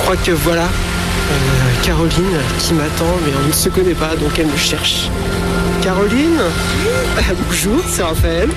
crois que voilà Caroline qui m'attend, mais on ne se connaît pas, donc elle me cherche. Caroline, bonjour, c'est Raphaël.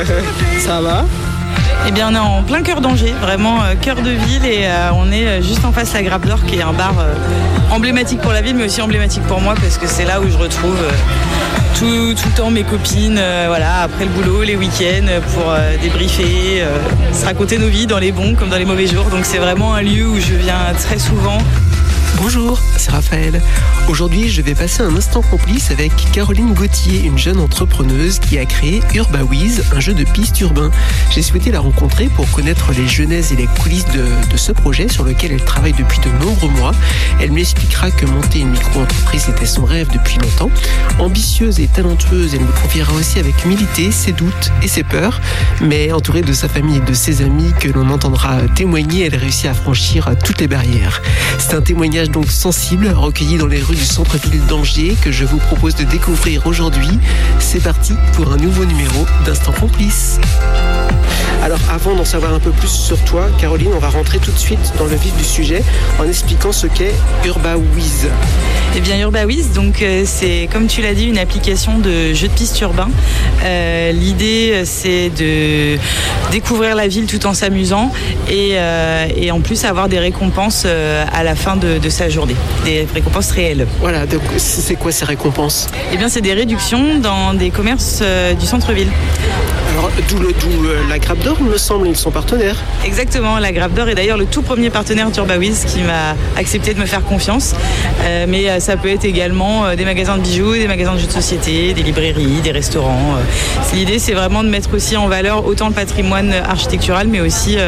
Ça va ? Eh bien, on est en plein cœur d'Angers, vraiment cœur de ville, et on est juste en face de la Grappe d'Or, qui est un bar emblématique pour la ville, mais aussi emblématique pour moi, parce que c'est là où je retrouve tout le temps mes copines, voilà, après le boulot, les week-ends, pour débriefer, se raconter nos vies dans les bons comme dans les mauvais jours. Donc c'est vraiment un lieu où je viens très souvent. Bonjour, c'est Raphaël. Aujourd'hui, je vais passer un instant complice avec Caroline Gauthier, une jeune entrepreneuse qui a créé UrbaWiz, un jeu de pistes urbain. J'ai souhaité la rencontrer pour connaître les genèses et les coulisses de ce projet sur lequel elle travaille depuis de nombreux mois. Elle m'expliquera que monter une micro-entreprise était son rêve depuis longtemps. Ambitieuse et talentueuse, elle me confiera aussi avec humilité ses doutes et ses peurs. Mais entourée de sa famille et de ses amis que l'on entendra témoigner, elle réussit à franchir toutes les barrières. C'est un témoignage donc sensible, recueilli dans les rues du centre-ville d'Angers, que je vous propose de découvrir aujourd'hui. C'est parti pour un nouveau numéro d'Instant Complice. Alors avant d'en savoir un peu plus sur toi, Caroline, on va rentrer tout de suite dans le vif du sujet en expliquant ce qu'est UrbaWiz. Eh bien UrbaWiz, donc c'est, comme tu l'as dit, une application de jeu de pistes urbain. L'idée, c'est de découvrir la ville tout en s'amusant et en plus avoir des récompenses à la fin de sa journée, des récompenses réelles. Voilà, donc c'est quoi ces récompenses ? Eh bien c'est des réductions dans des commerces du centre-ville. Alors d'où la Grappe d'Or, il me semble, ils sont partenaires. Exactement, la Grappe d'Or est d'ailleurs le tout premier partenaire d'UrbaWiz qui m'a accepté de me faire confiance. Mais ça peut être également des magasins de bijoux, des magasins de jeux de société, des librairies, des restaurants. L'idée, c'est vraiment de mettre aussi en valeur autant le patrimoine architectural, mais aussi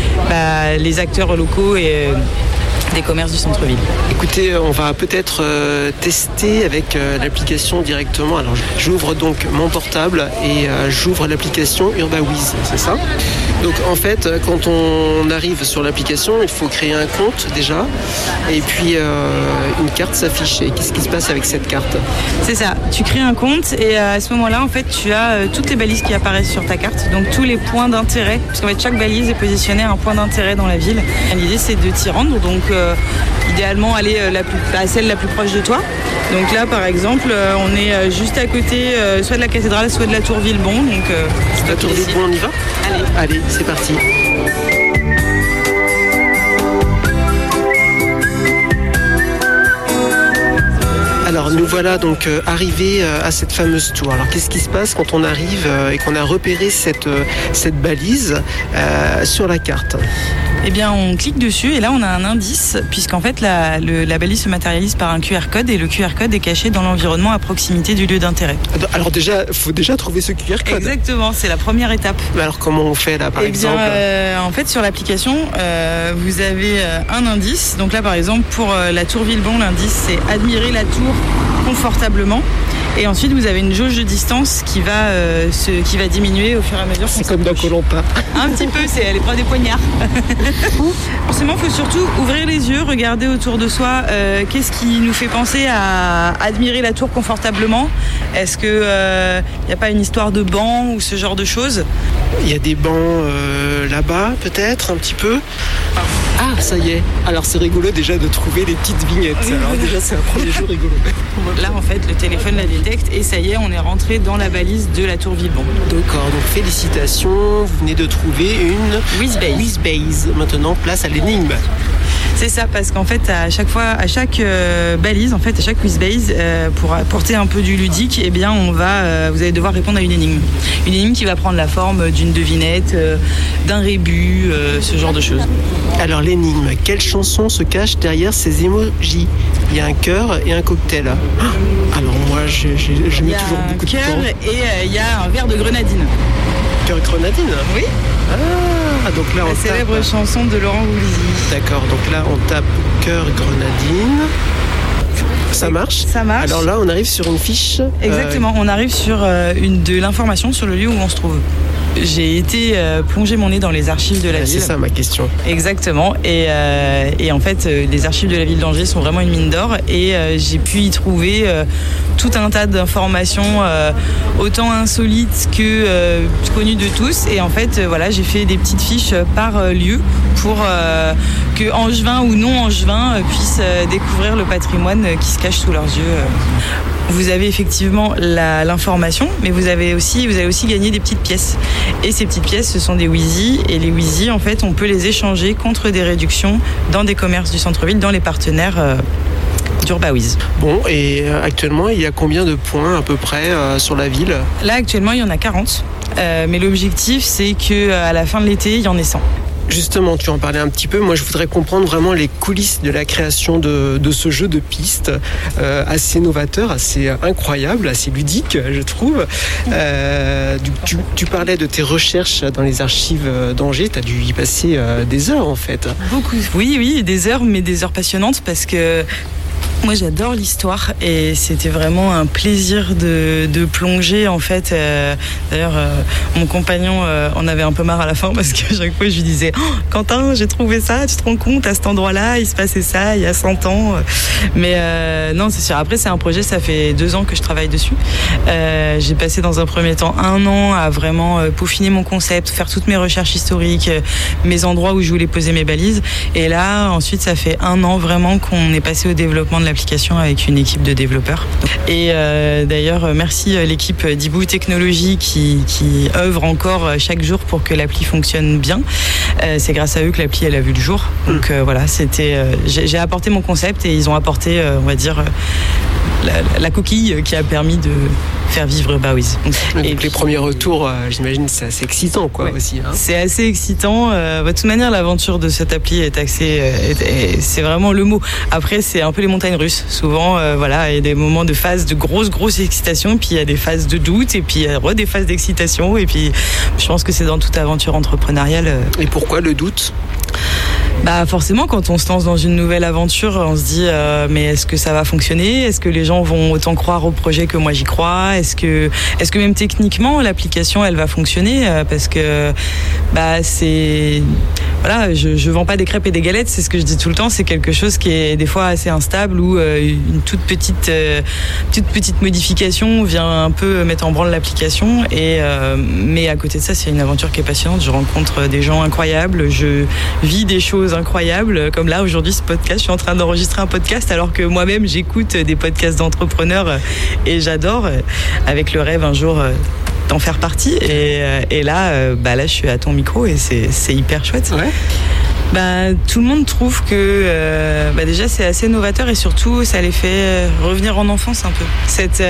les acteurs locaux et des commerces du centre-ville. Écoutez, on va peut-être tester avec l'application directement. Alors j'ouvre donc mon portable et j'ouvre l'application UrbaWiz, c'est ça ? Donc en fait, quand on arrive sur l'application, il faut créer un compte déjà et puis une carte s'affiche. Et qu'est-ce qui se passe avec cette carte ? C'est ça, tu crées un compte et à ce moment-là, en fait, tu as toutes les balises qui apparaissent sur ta carte, donc tous les points d'intérêt, parce qu'en fait, chaque balise est positionnée à un point d'intérêt dans la ville. L'idée, c'est de t'y rendre, donc idéalement aller à celle la plus proche de toi. Donc là, par exemple, on est juste à côté soit de la cathédrale, soit de la tour Villebon. Donc, la tour Villebon, on y va ? Allez, c'est parti. Alors nous voilà donc arrivés à cette fameuse tour. Alors qu'est-ce qui se passe quand on arrive et qu'on a repéré cette balise sur la carte ? Eh bien, on clique dessus et là, on a un indice, puisqu'en fait, la balise se matérialise par un QR code et le QR code est caché dans l'environnement à proximité du lieu d'intérêt. Alors déjà, il faut déjà trouver ce QR code. Exactement, c'est la première étape. Mais alors comment on fait là, par exemple ? En fait, sur l'application, vous avez un indice. Donc là, par exemple, pour la tour Villebon, l'indice, c'est admirer la tour confortablement. Et ensuite, vous avez une jauge de distance qui va diminuer au fur et à mesure. C'est comme dans Koh-Lanta. Un petit peu, c'est l'épreuve des poignards. Forcément, il faut surtout ouvrir les yeux, regarder autour de soi qu'est-ce qui nous fait penser à admirer la tour confortablement. Est-ce qu'il n'y a pas une histoire de banc ou ce genre de choses ? Il y a des bancs là-bas, peut-être, un petit peu. Ah, ça y est. Alors, c'est rigolo déjà de trouver les petites vignettes. Alors déjà, c'est un premier jour rigolo. Là, en fait, le téléphone la détecte et ça y est, on est rentré dans la balise de la tour Villebon. D'accord, donc félicitations. Vous venez de trouver une WizBase. Maintenant, place à l'énigme. C'est ça, parce qu'en fait, à chaque balise, en fait, à chaque WizBase, pour apporter un peu du ludique, eh bien, vous allez devoir répondre à une énigme. Une énigme qui va prendre la forme d'une devinette, d'un rébut, ce genre de choses. Alors l'énigme, quelle chanson se cache derrière ces emojis ? Il y a un cœur et un cocktail. Alors moi, je mets toujours beaucoup de temps. Il y a un cœur et il y a un verre de grenadine. Cœur grenadine ? Oui. Ah, donc là, la célèbre chanson de Laurent Voulzy. D'accord, donc là, on tape cœur grenadine. Ça marche ? Ça marche. Alors là, on arrive sur une fiche. Exactement, on arrive sur de l'information sur le lieu où on se trouve. J'ai été plonger mon nez dans les archives de la ville. C'est ça ma question. Exactement. Et en fait, les archives de la ville d'Angers sont vraiment une mine d'or. Et j'ai pu y trouver tout un tas d'informations autant insolites que connues de tous. Et en fait, voilà, j'ai fait des petites fiches par lieu pour que Angevin ou non Angevin puissent découvrir le patrimoine qui se cache sous leurs yeux. Vous avez effectivement l'information, mais vous avez aussi gagné des petites pièces. Et ces petites pièces, ce sont des Wheezy. Et les Wheezy, en fait, on peut les échanger contre des réductions dans des commerces du centre-ville, dans les partenaires d'Urbawiz. Bon, et actuellement, il y a combien de points à peu près sur la ville ? Là, actuellement, il y en a 40. Mais l'objectif, c'est qu'à la fin de l'été, il y en ait 100. Justement, tu en parlais un petit peu. Moi, je voudrais comprendre vraiment les coulisses de la création de ce jeu de piste assez novateur, assez incroyable, assez ludique, je trouve. Tu parlais de tes recherches dans les archives d'Angers. Tu as dû y passer des heures, en fait. Beaucoup. Oui, des heures, mais des heures passionnantes parce que moi, j'adore l'histoire et c'était vraiment un plaisir de plonger en fait. D'ailleurs, mon compagnon en avait un peu marre à la fin parce qu'à chaque fois, je lui disais « Quentin, j'ai trouvé ça, tu te rends compte, à cet endroit-là, il se passait ça il y a 100 ans. » Mais non, c'est sûr. Après, c'est un projet, ça fait 2 ans que je travaille dessus. J'ai passé dans un premier temps 1 an à vraiment peaufiner mon concept, faire toutes mes recherches historiques, mes endroits où je voulais poser mes balises. Et là, ensuite, ça fait 1 an vraiment qu'on est passé au développement de l'application avec une équipe de développeurs. Et d'ailleurs, merci l'équipe d'Ibou Technologies qui œuvre encore chaque jour pour que l'appli fonctionne bien. C'est grâce à eux que l'appli elle a vu le jour. Donc voilà, j'ai apporté mon concept et ils ont apporté, on va dire, la coquille qui a permis de faire vivre Urbawiz. Donc les premiers retours, j'imagine, c'est assez excitant, quoi, aussi. Hein. C'est assez excitant. De toute manière, l'aventure de cette appli est axée, c'est vraiment le mot. Après, c'est un peu les montagnes russes. Souvent, voilà, il y a des moments de phase de grosse excitation, puis il y a des phases de doute, et puis il y a des phases d'excitation, et puis je pense que c'est dans toute aventure entrepreneuriale. Et pourquoi le doute ? Bah forcément, quand on se lance dans une nouvelle aventure, on se dit mais est-ce que ça va fonctionner ? Est-ce que les gens vont autant croire au projet que moi j'y crois ? Est-ce que même techniquement l'application elle va fonctionner ? Parce que c'est voilà, je vends pas des crêpes et des galettes, c'est ce que je dis tout le temps, c'est quelque chose qui est des fois assez instable ou une toute petite modification vient un peu mettre en branle l'application mais à côté de ça, c'est une aventure qui est passionnante, je rencontre des gens incroyables, je vis des choses incroyables, comme là aujourd'hui ce podcast, je suis en train d'enregistrer un podcast alors que moi-même j'écoute des podcasts d'entrepreneurs et j'adore, avec le rêve un jour d'en faire partie et là je suis à ton micro et c'est hyper chouette. Ouais. Tout le monde trouve que déjà c'est assez novateur et surtout ça les fait revenir en enfance un peu. Cette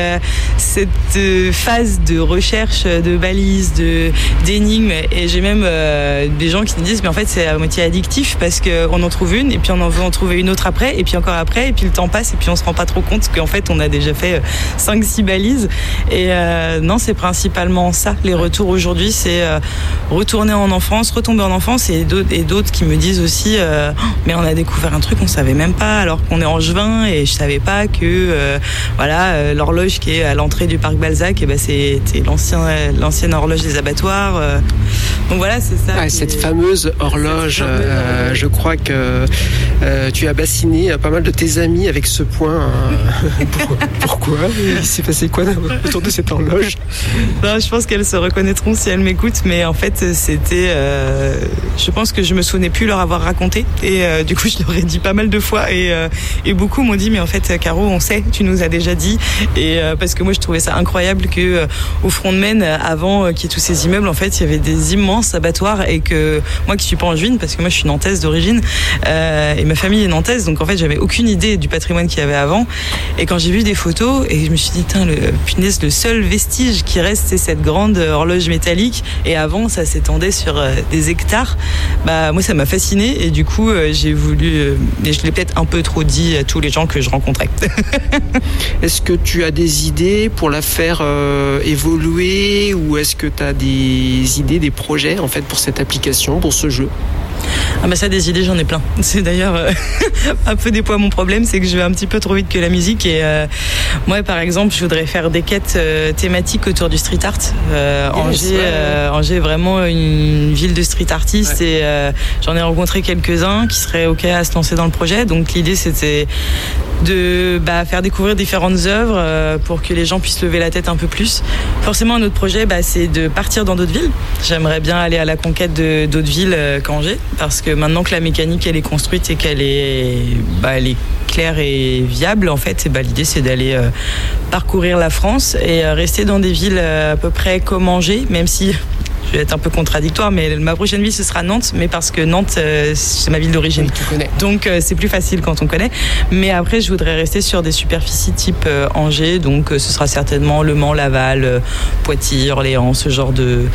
phase de recherche de balises, d'énigmes, et j'ai même des gens qui me disent mais en fait c'est à moitié addictif parce qu'on en trouve une et puis on en veut en trouver une autre après et puis encore après et puis le temps passe et puis on se rend pas trop compte qu'en fait on a déjà fait 5-6 balises et non, c'est principalement ça. Les retours aujourd'hui, c'est retourner en enfance, retomber en enfance et d'autres qui me disent aussi mais on a découvert un truc on savait même pas alors qu'on est Angevin et je savais pas que l'horloge qui est à l'entrée du parc Balzac c'était l'ancienne horloge des abattoirs donc voilà, c'est ça cette fameuse horloge je crois que tu as bassiné pas mal de tes amis avec ce point pourquoi il s'est passé quoi autour de cette horloge? Non, je pense qu'elles se reconnaîtront si elles m'écoutent, mais en fait c'était je pense que je me souvenais plus leur avoir raconté et du coup je leur ai dit pas mal de fois et beaucoup m'ont dit mais en fait Caro, on sait, tu nous as déjà dit, et parce que moi je trouvais ça incroyable que au front de Maine, avant qu'il y ait tous ces immeubles, en fait il y avait des immenses abattoirs et que moi qui suis pas angevine parce que moi je suis nantaise d'origine et ma famille est nantaise, donc en fait j'avais aucune idée du patrimoine qu'il y avait avant, et quand j'ai vu des photos et je me suis dit punaise, le seul vestige qui reste c'est cette grande horloge métallique et avant ça s'étendait sur des hectares. Moi ça m'a fascinée et du coup j'ai voulu, et je l'ai peut-être un peu trop dit à tous les gens que je rencontrais. Est-ce que tu as des idées pour la faire évoluer, ou est-ce que tu as des idées, des projets en fait pour cette application, pour ce jeu? Ça, des idées, j'en ai plein. C'est d'ailleurs un peu des fois mon problème, c'est que je vais un petit peu trop vite que la musique et Moi, par exemple, je voudrais faire des quêtes thématiques autour du street art. Angers est vraiment une ville de street artistes et j'en ai rencontré quelques-uns qui seraient OK à se lancer dans le projet. Donc l'idée, c'était de faire découvrir différentes œuvres pour que les gens puissent lever la tête un peu plus. Forcément, un autre projet, c'est de partir dans d'autres villes. J'aimerais bien aller à la conquête d'autres villes qu'Angers, parce que maintenant que la mécanique elle est construite et qu'elle est, elle est claire et viable, en fait, l'idée c'est d'aller parcourir la France et rester dans des villes à peu près comme Angers, même si je vais être un peu contradictoire, mais ma prochaine ville ce sera Nantes, mais parce que Nantes c'est ma ville d'origine. Tu connais. Donc c'est plus facile quand on connaît. Mais après je voudrais rester sur des superficies type Angers, donc ce sera certainement Le Mans, Laval, Poitiers, Orléans, ce genre de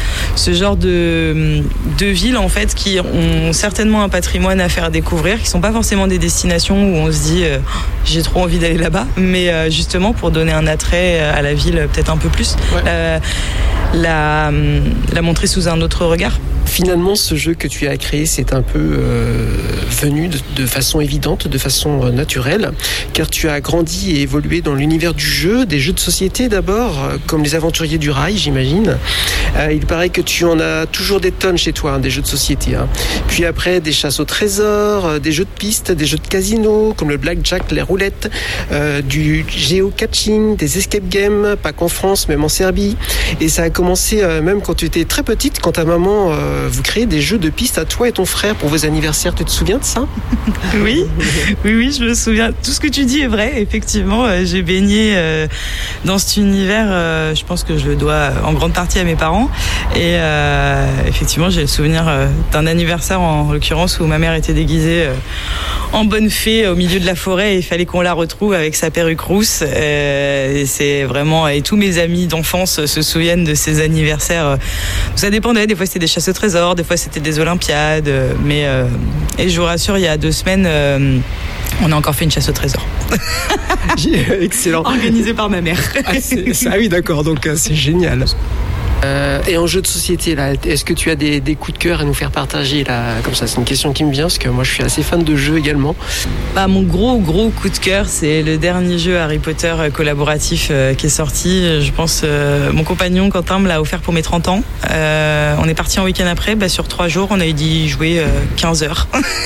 villes en fait qui ont certainement un patrimoine à faire découvrir, qui sont pas forcément des destinations où on se dit j'ai trop envie d'aller là-bas, mais justement pour donner un attrait à la ville peut-être un peu plus. Ouais. La montrer sous un autre regard. Finalement, ce jeu que tu as créé, c'est un peu venu de façon évidente, de façon naturelle, car tu as grandi et évolué dans l'univers du jeu, des jeux de société d'abord, comme les Aventuriers du Rail, j'imagine. Il paraît que tu en as toujours des tonnes chez toi, des jeux de société. Puis après, des chasses au trésor, des jeux de piste, des jeux de casino, comme le blackjack, les roulettes, du géocaching, des escape games, pas qu'en France, même en Serbie. Et ça a commencé même quand tu étais très petite, quand ta maman vous créez des jeux de piste à toi et ton frère pour vos anniversaires. Tu te souviens de ça ? Oui, je me souviens. Tout ce que tu dis est vrai. Effectivement, j'ai baigné dans cet univers. Je pense que je le dois en grande partie à mes parents. Et effectivement, j'ai le souvenir d'un anniversaire, en l'occurrence, où ma mère était déguisée en bonne fée au milieu de la forêt. Et il fallait qu'on la retrouve avec sa perruque rousse. Et c'est vraiment... Et tous mes amis d'enfance se souviennent de ces anniversaires. Ça dépendait. Des fois, c'était des chasses au trésor, des fois c'était des Olympiades, mais et je vous rassure, il y a 2 semaines, on a encore fait une chasse au trésor. Excellent. Organisée par ma mère. Oui, d'accord, donc c'est génial. Et en jeu de société, là, est-ce que tu as des coups de cœur à nous faire partager là, comme ça? C'est une question qui me vient, parce que moi je suis assez fan de jeux également. Mon gros coup de cœur, c'est le dernier jeu Harry Potter collaboratif qui est sorti. Je pense mon compagnon Quentin me l'a offert pour mes 30 ans. On est parti en week-end après, sur 3 jours, on a dû jouer 15 heures.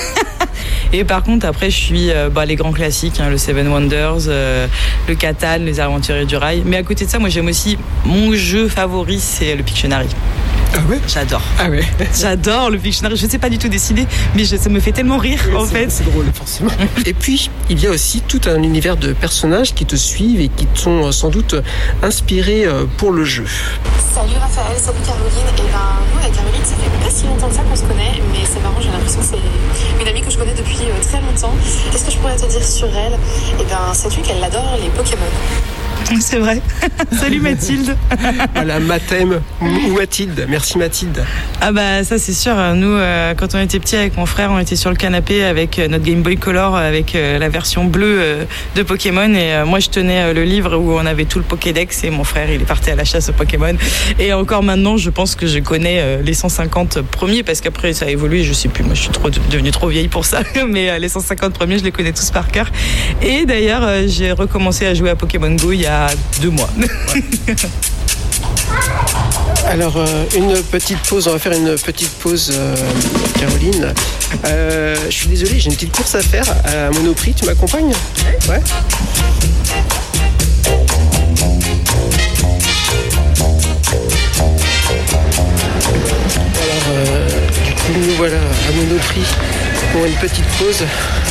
Et par contre, après, je suis les grands classiques, le Seven Wonders, le Catan, les Aventuriers du Rail. Mais à côté de ça, moi, j'aime aussi, mon jeu favori, c'est le Pictionary. Ah ouais ? J'adore. Ah ouais. J'adore le Pictionary. Je ne sais pas du tout dessiner, mais ça me fait tellement rire, en fait. C'est drôle, forcément. Et puis, il y a aussi tout un univers de personnages qui te suivent et qui t'ont sans doute inspiré pour le jeu. Salut Raphaël, salut Caroline. Nous, avec Caroline, ça fait pas si longtemps que ça qu'on se connaît, mais c'est marrant, j'ai l'impression que c'est une amie que je connais depuis très longtemps. Qu'est-ce que je pourrais te dire sur elle ? Sais-tu qu'elle adore les Pokémon ? C'est vrai. Salut Mathilde. Voilà, Mathem ou Mathilde. Merci Mathilde. Ça c'est sûr. Nous, quand on était petits avec mon frère, on était sur le canapé avec notre Game Boy Color avec la version bleue de Pokémon. Et moi, je tenais le livre où on avait tout le Pokédex et mon frère, il est parti à la chasse aux Pokémon. Et encore maintenant, je pense que je connais les 150 premiers parce qu'après, ça a évolué. Je sais plus. Moi, je suis devenue trop vieille pour ça. Mais les 150 premiers, je les connais tous par cœur. Et d'ailleurs, j'ai recommencé à jouer à Pokémon Go il y a 2 mois. Alors, une petite pause, on va faire une petite pause, Caroline. Je suis désolé, j'ai une petite course à faire à Monoprix, tu m'accompagnes ? Ouais. Alors, du coup, nous voilà à Monoprix pour une petite pause.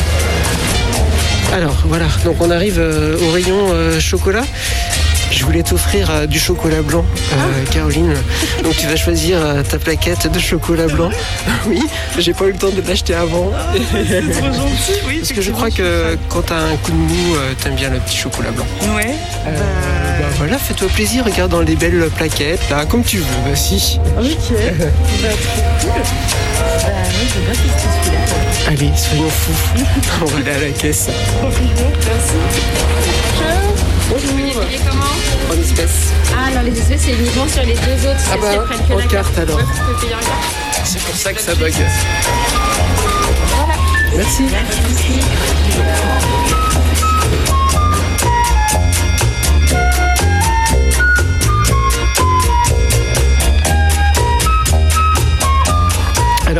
Alors voilà, donc on arrive au rayon chocolat. Je voulais t'offrir du chocolat blanc, Caroline. Donc tu vas choisir ta plaquette de chocolat blanc. Oui, j'ai pas eu le temps de l'acheter avant. C'est trop gentil, oui. Parce que je crois que quand t'as un coup de mou, t'aimes bien le petit chocolat blanc. Ouais. Voilà, fais-toi plaisir, regarde dans les belles plaquettes, là, comme tu veux, vas-y. Ok. Trop cool. Moi, je veux bien tester celui-là. Allez, soyons fous. On va aller à la caisse. Merci. Bonjour. Vous les payez comment ? En espèces. Ah non, les espèces, c'est uniquement sur les 2 autres. En carte alors. Ouais, vous pouvez payer en carte. C'est pour ça que ça bug. Voilà. Merci.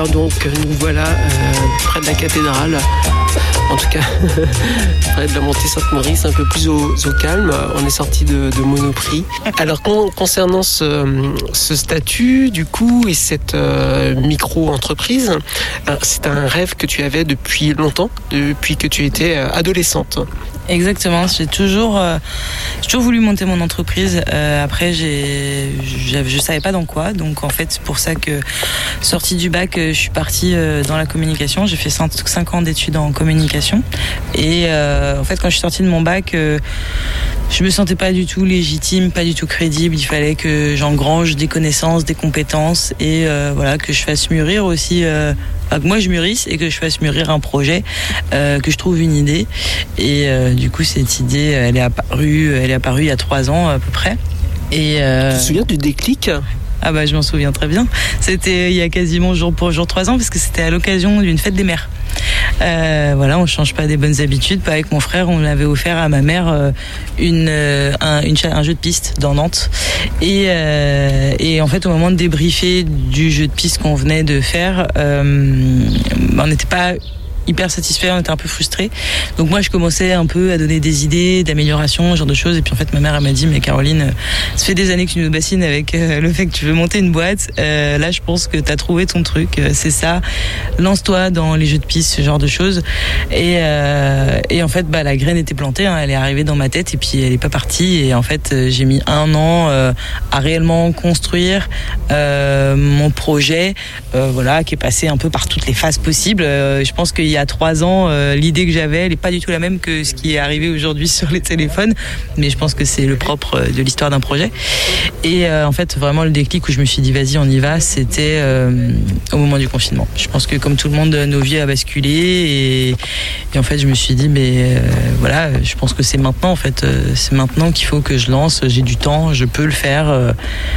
Alors donc, nous voilà près de la cathédrale, en tout cas près de la montée Sainte-Maurice, un peu plus au calme. On est sorti de Monoprix. Alors concernant ce statut du coup et cette micro-entreprise, c'est un rêve que tu avais depuis longtemps, depuis que tu étais adolescente. Exactement, j'ai toujours voulu monter mon entreprise. Après, je savais pas dans quoi, donc en fait c'est pour ça que sortie du bac, je suis partie dans la communication. J'ai fait 5 ans d'études en communication et en fait quand je suis sortie de mon bac, je me sentais pas du tout légitime, pas du tout crédible. Il fallait que j'engrange des connaissances, des compétences et voilà, que je fasse mûrir aussi. Que moi je mûrisse et que je fasse mûrir un projet, que je trouve une idée. Et du coup cette idée, elle est apparue il y a 3 ans à peu près. Et tu te souviens du déclic ? Ah bah je m'en souviens très bien. C'était il y a quasiment jour pour jour 3 ans parce que c'était à l'occasion d'une fête des mères. Voilà, on change pas des bonnes habitudes. Pas avec mon frère, on avait offert à ma mère un jeu de piste dans Nantes. Et en fait, au moment de débriefer du jeu de piste qu'on venait de faire, on n'était pas hyper satisfait, on était un peu frustrés. Donc moi je commençais un peu à donner des idées d'amélioration, ce genre de choses. Et puis en fait ma mère elle m'a dit mais Caroline, ça fait des années que tu nous bassines avec le fait que tu veux monter une boîte. Là je pense que t'as trouvé ton truc, c'est ça. Lance-toi dans les jeux de piste, ce genre de choses. Et en fait la graine était plantée, hein, elle est arrivée dans ma tête et puis elle est pas partie. Et en fait j'ai mis 1 an à réellement construire mon projet, voilà, qui est passé un peu par toutes les phases possibles. Je pense qu'il y a 3 ans, l'idée que j'avais, elle n'est pas du tout la même que ce qui est arrivé aujourd'hui sur les téléphones, mais je pense que c'est le propre de l'histoire d'un projet. Et en fait, vraiment le déclic où je me suis dit vas-y, on y va, c'était au moment du confinement. Je pense que comme tout le monde, nos vies a basculé et en fait, je me suis dit mais voilà, je pense que c'est maintenant en fait, c'est maintenant qu'il faut que je lance. J'ai du temps, je peux le faire.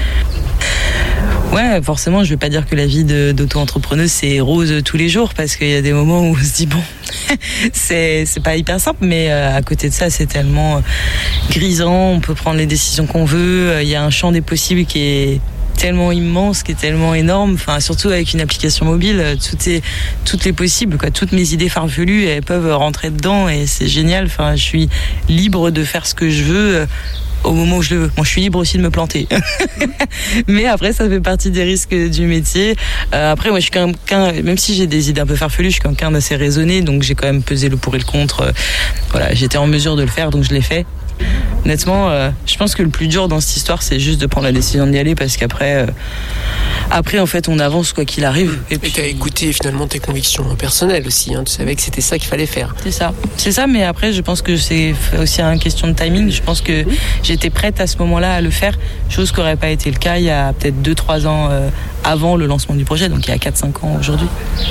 Ouais, forcément, je vais pas dire que la vie d'auto-entrepreneuse c'est rose tous les jours parce qu'il y a des moments où on se dit bon, c'est pas hyper simple, mais à côté de ça, c'est tellement grisant. On peut prendre les décisions qu'on veut. Il y a un champ des possibles qui est tellement immense, qui est tellement énorme. Enfin, surtout avec une application mobile, tout est possible, quoi. Toutes mes idées farfelues, elles peuvent rentrer dedans et c'est génial. Enfin, je suis libre de faire ce que je veux. Au moment où je le veux. Moi, je suis libre aussi de me planter. Mais après, ça fait partie des risques du métier. Après, moi, je suis même si j'ai des idées un peu farfelues, je suis quelqu'un d'assez raisonné, donc j'ai quand même pesé le pour et le contre. Voilà, j'étais en mesure de le faire, donc je l'ai fait. Honnêtement, je pense que le plus dur dans cette histoire, c'est juste de prendre la décision d'y aller, parce qu'après, en fait, on avance quoi qu'il arrive. Et puis t'as écouté finalement tes convictions personnelles aussi. Hein. Tu savais que c'était ça qu'il fallait faire. C'est ça. Mais après, je pense que c'est aussi une question de timing. Je pense que j'étais prête à ce moment-là à le faire, chose qui n'aurait pas été le cas il y a peut-être 2-3 ans avant le lancement du projet, donc il y a 4-5 ans aujourd'hui.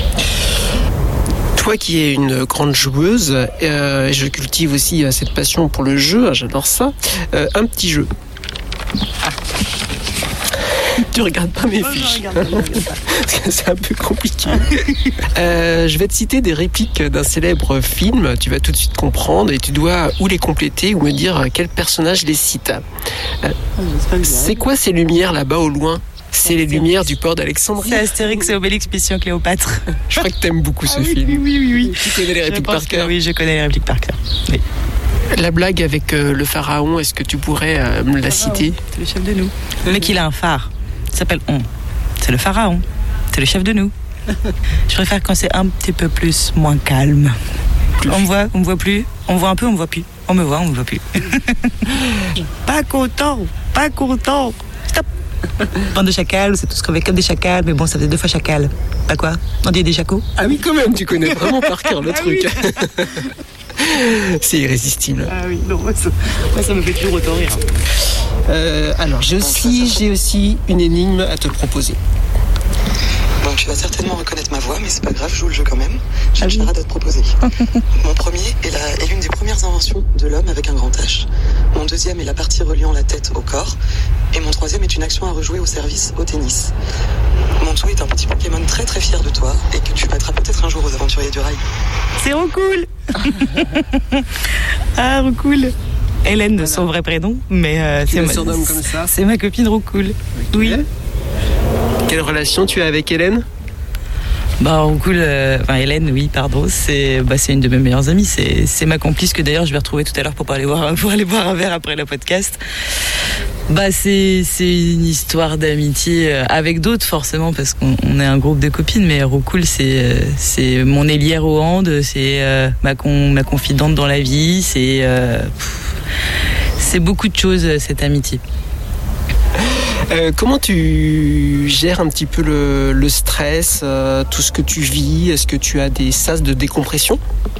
Toi qui es une grande joueuse, je cultive aussi cette passion pour le jeu, j'adore ça. Un petit jeu. Tu regardes pas mes fiches. Parce que c'est un peu compliqué. Je vais te citer des répliques d'un célèbre film. Tu vas tout de suite comprendre et tu dois ou les compléter ou me dire quel personnage les cite. C'est quoi ces lumières là-bas au loin ? C'est les lumières du port d'Alexandrie. C'est Astérix et Obélix Mission Cléopâtre. Je crois que t'aimes beaucoup ce film. Oui. Tu connais les répliques par cœur. Oui, je connais les répliques par cœur. Oui. La blague avec le pharaon, est-ce que tu pourrais me la citer ? C'est le chef de nous. Le mec, il a un phare. Il s'appelle On. C'est le pharaon. C'est le chef de nous. Je préfère quand c'est un petit peu moins calme. On me voit plus. On me voit un peu, on me voit plus. On me voit plus. Pas content. Stop. Bande de chacals, c'est tous crevés comme des chacals, mais bon, ça faisait 2 fois chacal. Pas quoi ? On dit des chacos ? Ah oui, quand même, tu connais vraiment par cœur le truc. Oui. C'est irrésistible. Ah oui, non, moi ça me fait toujours autant rire. Alors, j'ai aussi une énigme à te proposer. Bon, tu vas certainement reconnaître ma voix, mais c'est pas grave, je joue le jeu quand même. J'ai une charade à te proposer. Mon premier est l'une des premières inventions de l'homme avec un grand H. Mon deuxième est la partie reliant la tête au corps. Et mon troisième est une action à rejouer au service au tennis. Mon tout est un petit Pokémon très très fier de toi et que tu battras peut-être un jour aux aventuriers du rail. C'est Roucoule. Ah, Roucoule. Hélène de son vrai prénom, mais c'est ma copine Roucoule. Okay. Oui. Quelle relation tu as avec Hélène ? Roucoule, Hélène, oui, pardon, c'est une de mes meilleures amies. C'est ma complice que d'ailleurs je vais retrouver tout à l'heure pour aller boire un verre après le podcast. C'est une histoire d'amitié avec d'autres forcément parce qu'on est un groupe de copines, mais Roucoule c'est mon élière au hand, c'est ma confidente dans la vie, c'est beaucoup de choses cette amitié. Comment tu gères un petit peu le stress, tout ce que tu vis? Est-ce que tu as des sas de décompression?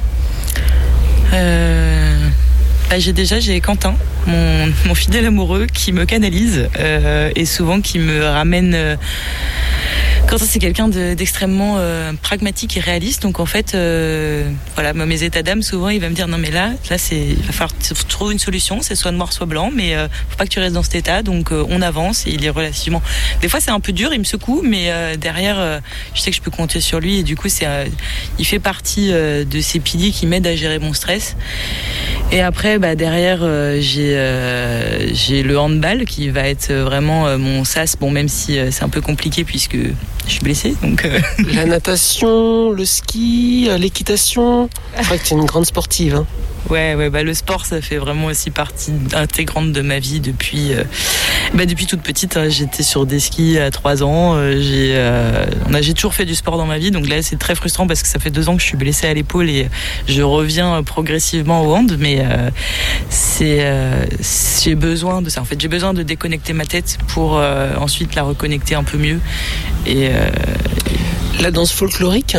J'ai Quentin, mon fidèle amoureux, qui me canalise et souvent qui me ramène. Quentin, c'est quelqu'un d'extrêmement pragmatique et réaliste. Donc en fait, mes états d'âme, souvent, il va me dire non mais là, il va falloir trouver une solution. C'est soit noir, soit blanc, mais faut pas que tu restes dans cet état. Donc on avance. Et il est relativement. Des fois, c'est un peu dur, il me secoue, mais derrière, je sais que je peux compter sur lui. Et du coup, il fait partie de ces piliers qui m'aident à gérer mon stress. Et après, derrière, j'ai le handball qui va être vraiment mon sas. Bon, même si c'est un peu compliqué puisque je suis blessée, donc. La natation, le ski, l'équitation. Je crois que tu es une grande sportive. Hein. Ouais, le sport, ça fait vraiment aussi partie intégrante de ma vie depuis toute petite. J'étais sur des skis à 3 ans. J'ai toujours fait du sport dans ma vie, donc là c'est très frustrant parce que ça fait 2 ans que je suis blessée à l'épaule et je reviens progressivement au hand. Mais j'ai besoin de ça. En fait, j'ai besoin de déconnecter ma tête pour ensuite la reconnecter un peu mieux. Et la danse folklorique.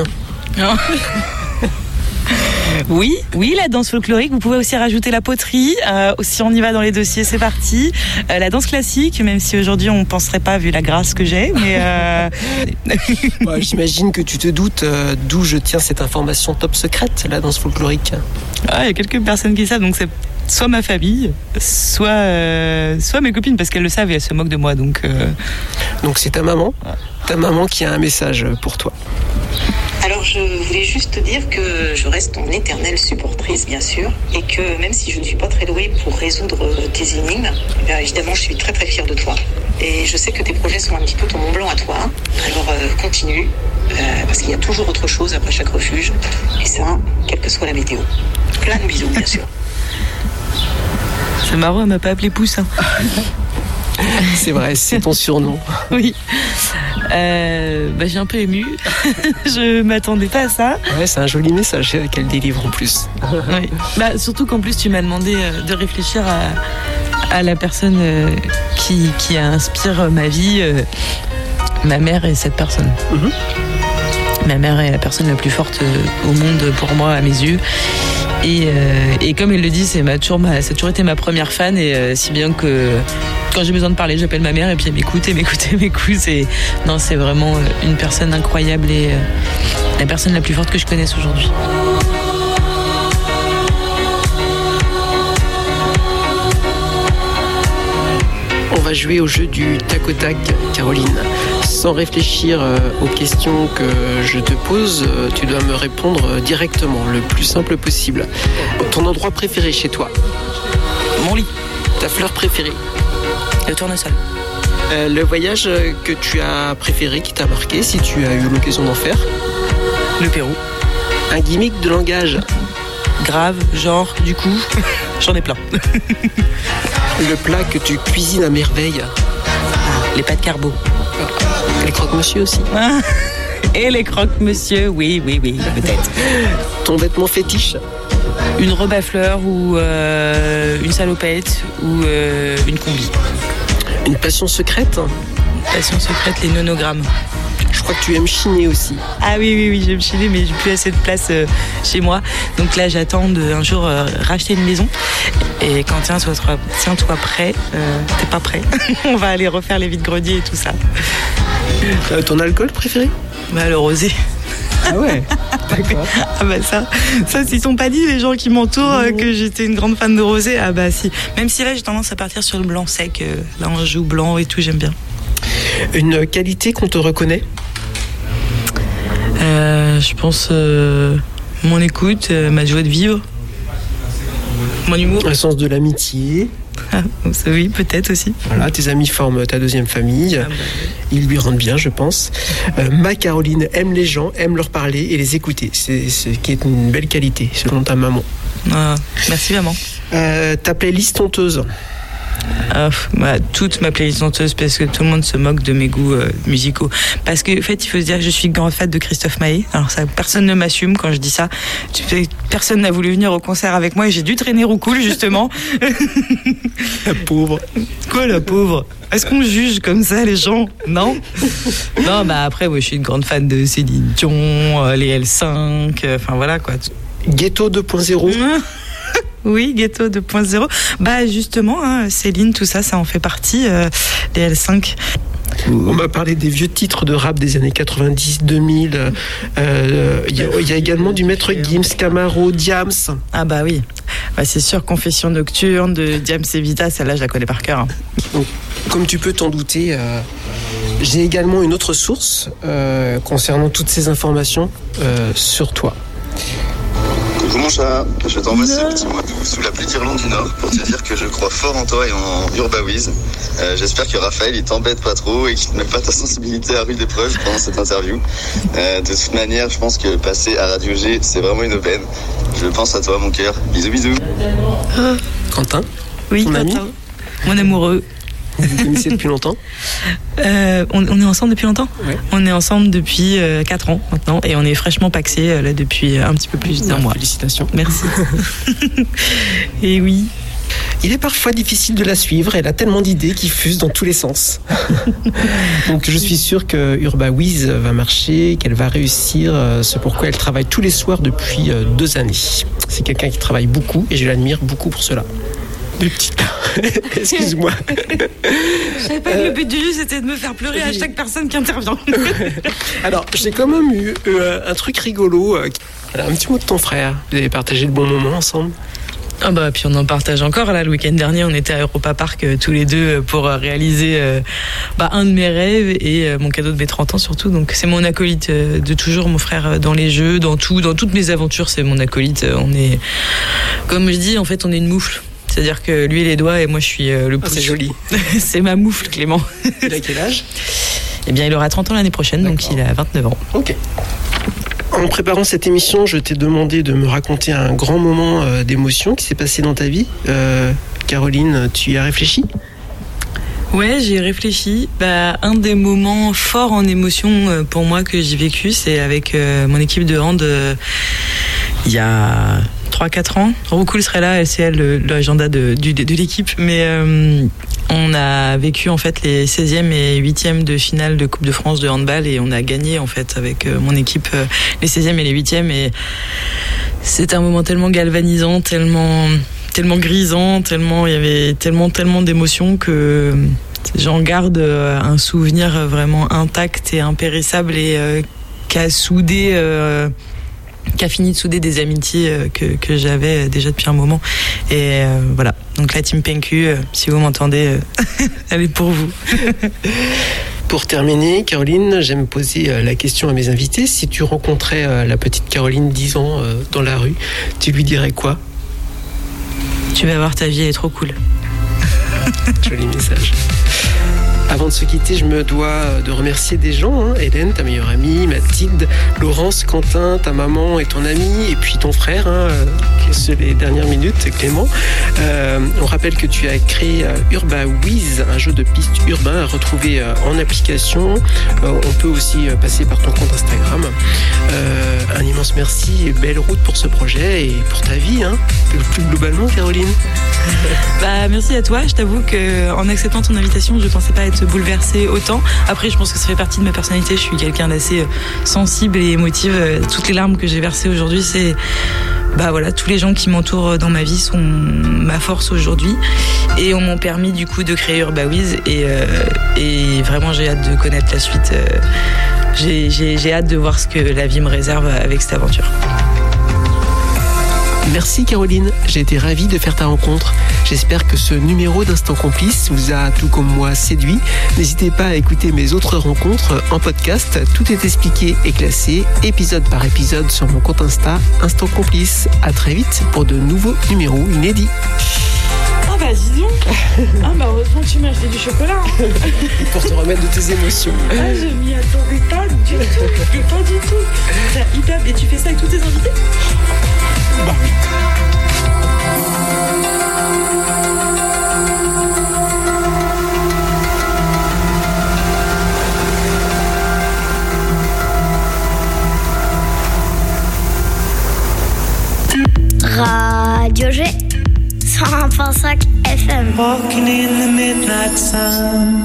Oui, la danse folklorique. Vous pouvez aussi rajouter la poterie. Si on y va dans les dossiers, c'est parti. La danse classique, même si aujourd'hui on ne penserait pas vu la grâce que j'ai. Mais j'imagine que tu te doutes d'où je tiens cette information top secrète, la danse folklorique. Il y a quelques personnes qui savent, donc c'est soit ma famille, soit mes copines, parce qu'elles le savent et elles se moquent de moi. Donc c'est ta maman qui a un message pour toi. Alors je voulais juste te dire que je reste ton éternelle supportrice bien sûr et que même si je ne suis pas très douée pour résoudre tes énigmes, évidemment je suis très très fière de toi et je sais que tes projets sont un petit peu ton Mont Blanc à toi, alors continue parce qu'il y a toujours autre chose après chaque refuge et ça, quelle que soit la météo. Plein de bisous bien sûr. C'est marrant, elle m'a pas appelé Poussin. C'est vrai, c'est ton surnom. Oui. J'ai un peu émue. Je m'attendais pas à ça. Ouais, c'est un joli message qu'elle délivre en plus. Oui. Surtout qu'en plus tu m'as demandé de réfléchir à la personne qui inspire ma vie. Ma mère est cette personne. Mm-hmm. Ma mère est la personne la plus forte au monde pour moi à mes yeux. Et comme elle le dit, ça a toujours été ma première fan et si bien que quand j'ai besoin de parler, j'appelle ma mère et puis elle m'écoute. C'est vraiment une personne incroyable et la personne la plus forte que je connaisse aujourd'hui. On va jouer au jeu du tac au tac, Caroline. Sans réfléchir aux questions que je te pose, tu dois me répondre directement, le plus simple possible. Ton endroit préféré chez toi? Mon lit. Ta fleur préférée? Le tournesol. Le voyage que tu as préféré, qui t'a marqué, si tu as eu l'occasion d'en faire? Le Pérou. Un gimmick de langage? Grave, genre, du coup, j'en ai plein. Le plat que tu cuisines à merveille? Les pâtes carbo. Les croque-monsieur aussi? Et les croque-monsieur, oui, peut-être. Ton vêtement fétiche? Une robe à fleurs ou une salopette ou une combi. Une passion secrète? Passion secrète, les nonogrammes. Je crois que tu aimes chiner aussi. Ah oui, j'aime chiner, mais j'ai plus assez de place chez moi. Donc là, j'attends un jour racheter une maison. Et quand tiens-toi prêt, t'es pas prêt. On va aller refaire les vides-greniers et tout ça. Ton alcool préféré? Le rosé. Ah ouais, d'accord. Ça s'ils sont pas dit les gens qui m'entourent que j'étais une grande fan de rosé. Si. Même si là j'ai tendance à partir sur le blanc sec. Là on joue blanc et tout, j'aime bien. Une qualité qu'on te reconnaît? Je pense mon écoute, ma joie de vivre, mon humour. Le sens de l'amitié. Oui, peut-être aussi. Voilà, tes amis forment ta deuxième famille. Ils lui rendent bien, je pense. Ma Caroline aime les gens, aime leur parler et les écouter. C'est ce qui est une belle qualité, selon ta maman. Merci, maman. Ta playlist honteuse. Toute ma playlist honteuse, parce que tout le monde se moque de mes goûts musicaux. Parce que, en fait, il faut se dire que je suis grande fan de Christophe Maé. Alors ça, personne ne m'assume quand je dis ça. Personne n'a voulu venir au concert avec moi et j'ai dû traîner roucoule, justement. La pauvre. Quoi, la pauvre? Est-ce qu'on juge comme ça les gens? Non. Non, après, je suis une grande fan de Céline Dion, les L5, enfin voilà quoi. Ghetto 2.0. Oui, Ghetto 2.0. Justement, Céline, tout ça, ça en fait partie, les L5. On m'a parlé des vieux titres de rap des années 90, 2000. Il y a également du Maître Gims, Camaro, Diams. Oui. C'est sûr, Confession nocturne de Diams et Vita, celle-là, je la connais par cœur. Donc, comme tu peux t'en douter, j'ai également une autre source concernant toutes ces informations sur toi. Coucou mon chat, je t'envoie ce petit mot sous la pluie d'Irlande du Nord pour te dire que je crois fort en toi et en Urbawiz. J'espère que Raphaël il t'embête pas trop et qu'il ne met pas ta sensibilité à rude épreuve pendant cette interview. De toute manière, je pense que passer à Radio G, c'est vraiment une aubaine. Je pense à toi mon cœur. Bisous bisous. Quentin? Oui, ton ami? Mon amoureux. Vous vous connaissez depuis longtemps? On est ensemble depuis longtemps? Ouais. On est ensemble depuis 4 ans maintenant et on est fraîchement paxés là depuis un petit peu plus d'un mois. Félicitations. Merci. Et oui. Il est parfois difficile de la suivre, elle a tellement d'idées qui fusent dans tous les sens. Donc je suis sûr que Urbawiz va marcher, qu'elle va réussir, c'est pourquoi elle travaille tous les soirs depuis 2 années. C'est quelqu'un qui travaille beaucoup et je l'admire beaucoup pour cela. Des petites... Excuse-moi. Je savais pas que le but du jeu c'était de me faire pleurer à chaque personne qui intervient. Alors, j'ai quand même eu un truc rigolo. Un petit mot de ton frère. Vous avez partagé de bons moments ensemble? Puis on en partage encore. Là, le week-end dernier, on était à Europa Park tous les deux pour réaliser un de mes rêves et mon cadeau de mes 30 ans surtout. Donc c'est mon acolyte de toujours, mon frère, dans les jeux, dans toutes mes aventures, c'est mon acolyte. On est, comme je dis, en fait, on est une moufle. C'est-à-dire que lui les doigts et moi je suis le pouce. C'est joli. C'est ma moufle, Clément. Il a quel âge? Il aura 30 ans l'année prochaine. D'accord. Donc il a 29 ans. Ok. En préparant cette émission, je t'ai demandé de me raconter un grand moment d'émotion qui s'est passé dans ta vie. Caroline, tu y as réfléchi? Ouais, j'ai réfléchi. Un des moments forts en émotion pour moi que j'ai vécu, c'est avec mon équipe de hand il y a 3-4 ans. Roucoule serait là, c'est elle l'agenda de l'équipe, mais on a vécu en fait les 16e et 8e de finale de Coupe de France de handball et on a gagné en fait avec mon équipe les 16e et les 8e et c'est un moment tellement galvanisant, tellement grisant, il y avait tellement d'émotions que j'en garde un souvenir vraiment intact et impérissable et qui a fini de souder des amitiés que j'avais déjà depuis un moment. Et voilà. Donc la team PNQ, si vous m'entendez, elle est pour vous. Pour terminer, Caroline, j'aime poser la question à mes invités. Si tu rencontrais la petite Caroline 10 ans dans la rue, tu lui dirais quoi? Tu vas voir, ta vie, elle est trop cool. Joli message. Avant de se quitter, je me dois de remercier des gens, Hélène, ta meilleure amie, Mathilde, Laurence, Quentin, ta maman et ton ami, et puis ton frère, c'est les dernières minutes, Clément. On rappelle que tu as créé Urbawiz, un jeu de pistes urbain à retrouver en application. On peut aussi passer par ton compte Instagram. Un immense merci et belle route pour ce projet et pour ta vie, plus globalement, Caroline. Merci à toi. Je t'avoue qu'en acceptant ton invitation, je pensais pas être bouleversée autant. Après, je pense que ça fait partie de ma personnalité. Je suis quelqu'un d'assez sensible et émotive. Toutes les larmes que j'ai versées aujourd'hui, c'est tous les gens qui m'entourent dans ma vie sont ma force aujourd'hui et m'ont permis du coup de créer Urbawiz et vraiment j'ai hâte de connaître la suite. J'ai hâte de voir ce que la vie me réserve avec cette aventure. Merci Caroline, j'ai été ravi de faire ta rencontre. J'espère que ce numéro d'Instant Complice vous a tout comme moi séduit. N'hésitez pas à écouter mes autres rencontres en podcast. Tout est expliqué et classé épisode par épisode sur mon compte Insta Instant Complice. À très vite pour de nouveaux numéros inédits. Ah bah dis donc. Ah bah heureusement que tu m'as acheté du chocolat. Pour te remettre de tes émotions. Ah, je m'y attendais pas du tout. Et pas du tout. C'est hyper. Et tu fais ça avec tous tes invités? Bah oui. Radio G 101.5 FM. Walking in the midnight sun.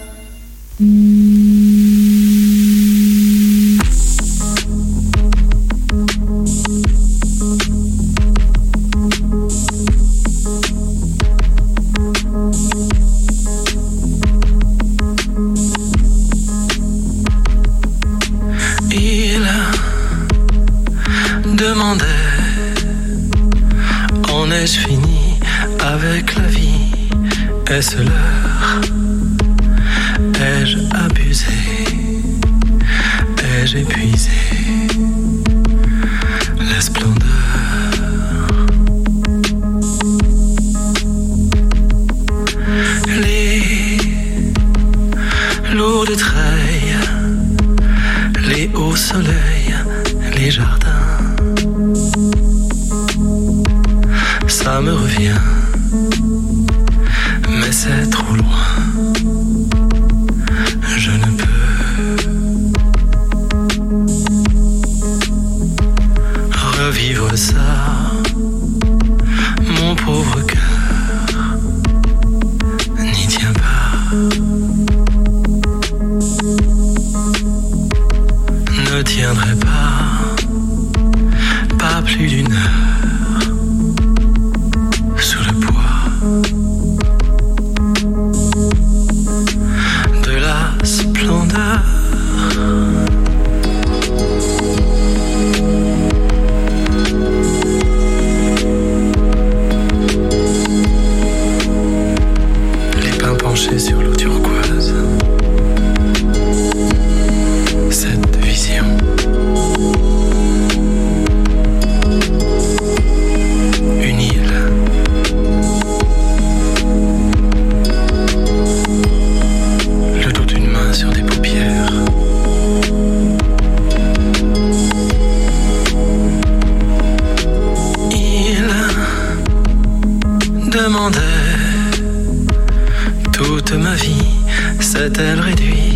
Il demandait: en est-ce fini avec la vie? Est-ce l'heure? Ai-je abusé? Ai-je épuisé la splendeur? Les lourdes treilles, les hauts soleils, les jardins, ça me revient, mais c'est trop loin. Je ne peux revivre ça. Mon pauvre cœur n'y tient pas. Ne tiendrait pas plus d'une heure sous le poids de la splendeur. Les pins penchés sur l'eau turquoise, cette vision. Une île, le dos d'une main sur des paupières. Il demandait: toute ma vie s'est-elle réduite